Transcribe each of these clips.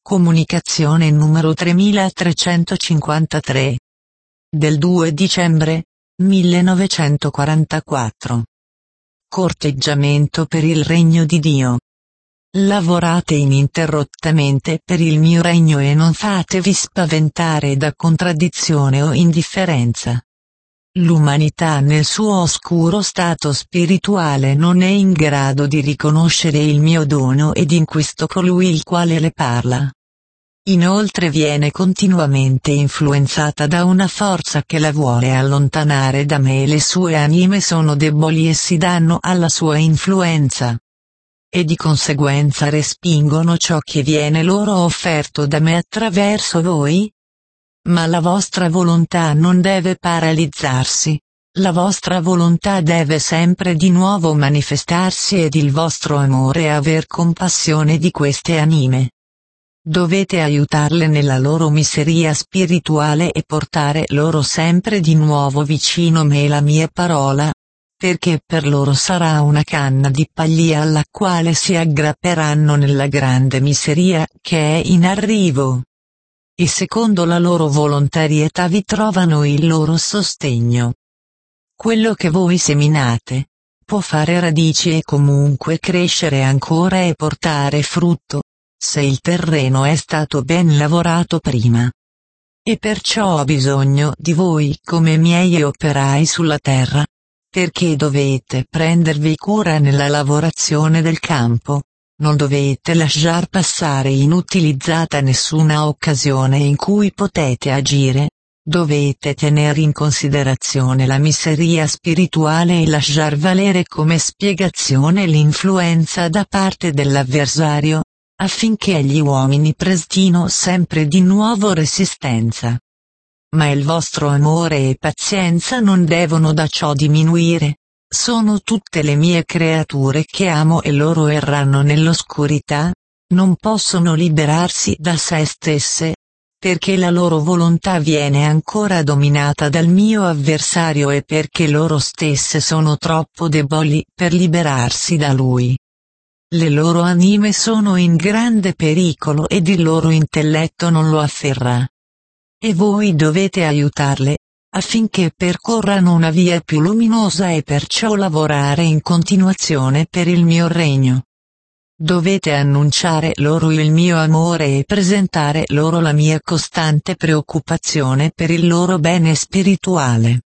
Comunicazione numero 3353. Del 2 dicembre 1944. Corteggiamento per il regno di Dio. Lavorate ininterrottamente per il mio regno e non fatevi spaventare da contraddizione o indifferenza. L'umanità nel suo oscuro stato spirituale non è in grado di riconoscere il mio dono ed in questo colui il quale le parla. Inoltre viene continuamente influenzata da una forza che la vuole allontanare da me e le sue anime sono deboli e si danno alla sua influenza. E di conseguenza respingono ciò che viene loro offerto da me attraverso voi? Ma la vostra volontà non deve paralizzarsi, la vostra volontà deve sempre di nuovo manifestarsi ed il vostro amore aver compassione di queste anime. Dovete aiutarle nella loro miseria spirituale e portare loro sempre di nuovo vicino me la mia parola, perché per loro sarà una canna di paglia alla quale si aggrapperanno nella grande miseria che è in arrivo. E secondo la loro volontarietà vi trovano il loro sostegno. Quello che voi seminate può fare radici e comunque crescere ancora e portare frutto, se il terreno è stato ben lavorato prima. E perciò ho bisogno di voi come miei operai sulla terra, perché dovete prendervi cura nella lavorazione del campo. Non dovete lasciar passare inutilizzata nessuna occasione in cui potete agire, dovete tenere in considerazione la miseria spirituale e lasciar valere come spiegazione l'influenza da parte dell'avversario, affinché gli uomini prestino sempre di nuovo resistenza. Ma il vostro amore e pazienza non devono da ciò diminuire. Sono tutte le mie creature che amo e loro erranno nell'oscurità, non possono liberarsi da se stesse, perché la loro volontà viene ancora dominata dal mio avversario e perché loro stesse sono troppo deboli per liberarsi da lui. Le loro anime sono in grande pericolo ed il loro intelletto non lo afferra. E voi dovete aiutarle, affinché percorrano una via più luminosa e perciò lavorare in continuazione per il mio regno. Dovete annunciare loro il mio amore e presentare loro la mia costante preoccupazione per il loro bene spirituale.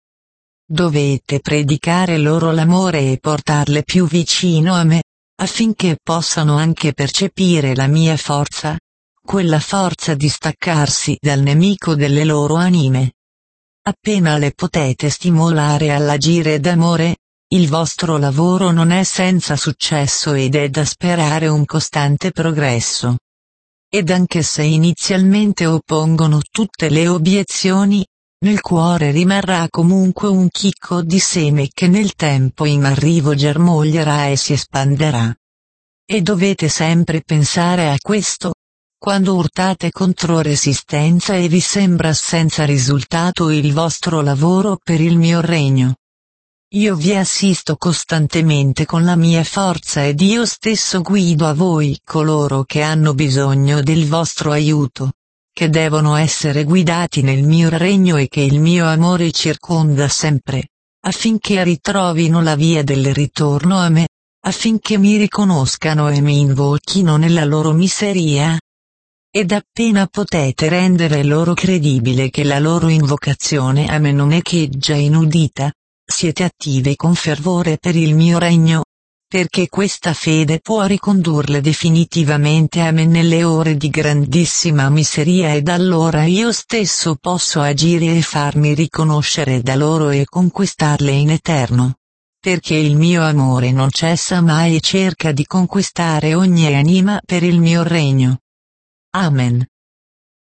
Dovete predicare loro l'amore e portarle più vicino a me, affinché possano anche percepire la mia forza, quella forza di staccarsi dal nemico delle loro anime. Appena le potete stimolare all'agire d'amore, il vostro lavoro non è senza successo ed è da sperare un costante progresso. Ed anche se inizialmente oppongono tutte le obiezioni, nel cuore rimarrà comunque un chicco di seme che nel tempo in arrivo germoglierà e si espanderà. E dovete sempre pensare a questo. Quando urtate contro resistenza e vi sembra senza risultato il vostro lavoro per il mio regno. Io vi assisto costantemente con la mia forza ed io stesso guido a voi coloro che hanno bisogno del vostro aiuto, che devono essere guidati nel mio regno e che il mio amore circonda sempre, affinché ritrovino la via del ritorno a me, affinché mi riconoscano e mi invochino nella loro miseria. Ed appena potete rendere loro credibile che la loro invocazione a me non echeggia inudita, siete attive con fervore per il mio regno, perché questa fede può ricondurle definitivamente a me nelle ore di grandissima miseria ed allora io stesso posso agire e farmi riconoscere da loro e conquistarle in eterno. Perché il mio amore non cessa mai e cerca di conquistare ogni anima per il mio regno. Amen.